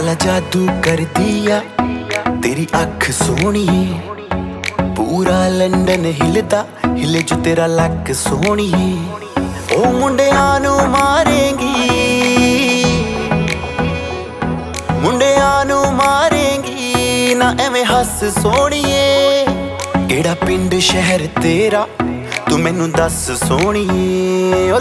काला जादू कर दिया तेरी अख सोहनी, पूरा लंडन हिलदा हिले जो तेरा लक सोहनी। ओ मुंडियां नू मारेंगी, मुंडियां नू मारेंगी ना एवें हस सोहणीए। केड़ा पिंड शहर तेरा तू मैनू दस सोहणीए। ओ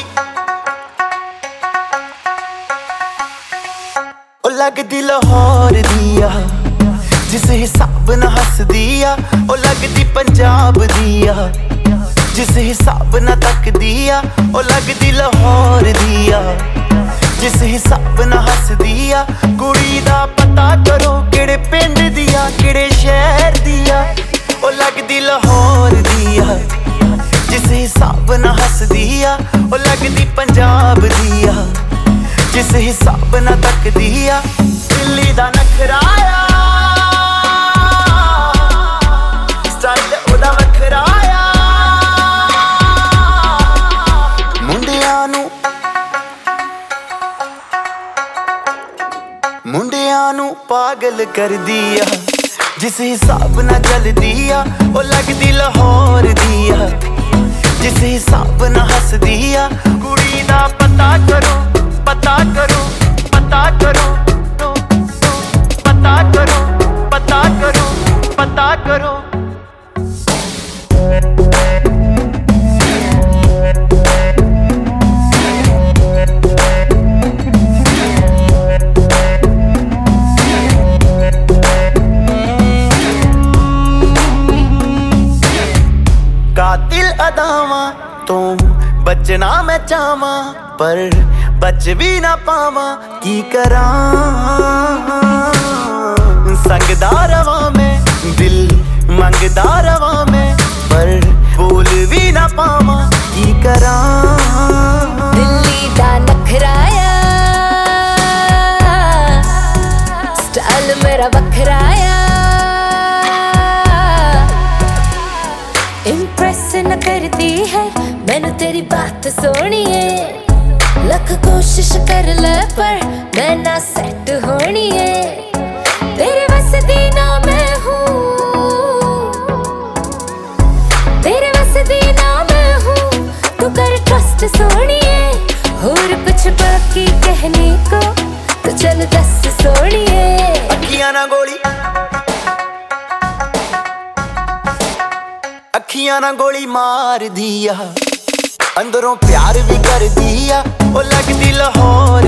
लगदी लाहौर दिया जिस हिसाब ना हस दिया। ओ लगदी पंजाब दिया जिस हिसाब ना तक दिया। ओ लगदी लाहौर दिया जिस हिसाब ना हस दिया। कुड़ी दा पता करो केड़े पिंड दिया केड़े शहर दिया। ओ लगदी लाहौर दिया जिस हिसाब ना हस दिया। ओ लगदी पंजाब दिया जिस हिसाब ना तक दिया। दिल्ली दा नखराया स्टाइल ओदा वखराया। मुंडियां नू पागल कर दिया जिस हिसाब ना चल दिया। ओ लगदी लाहौर दिया जिस हिसाब ना हस दिया। कुड़ी दा पता करो पता करो पता करो पता करो पता करो पता करो। कातिल अदावां तो बचना मैं चाहवां पर बच भी ना पावां की करां। संगदा रवां मैं दिल मंगदा रवां मैं पर बोल भी ना पावां की करां। दिल्ली दा नखराया स्टाइल मेरा वखराया। इम्प्रेस न करती है मैनू तेरी बात सोहनी है। लख कोशिश कर ले पर मैं ना सेट होनी है। तेरे बस दी ना मैं हूँ, तेरे बस दी ना मैं हूँ। तू कर ट्रस्ट सोहनी है और कुछ बाकी कहने को तो चल दस सोहनी है। अखियां ना गोली अखियां ना गोली मार दिया अंदरों प्यार भी कर दिया। ओ लगदी लाहौर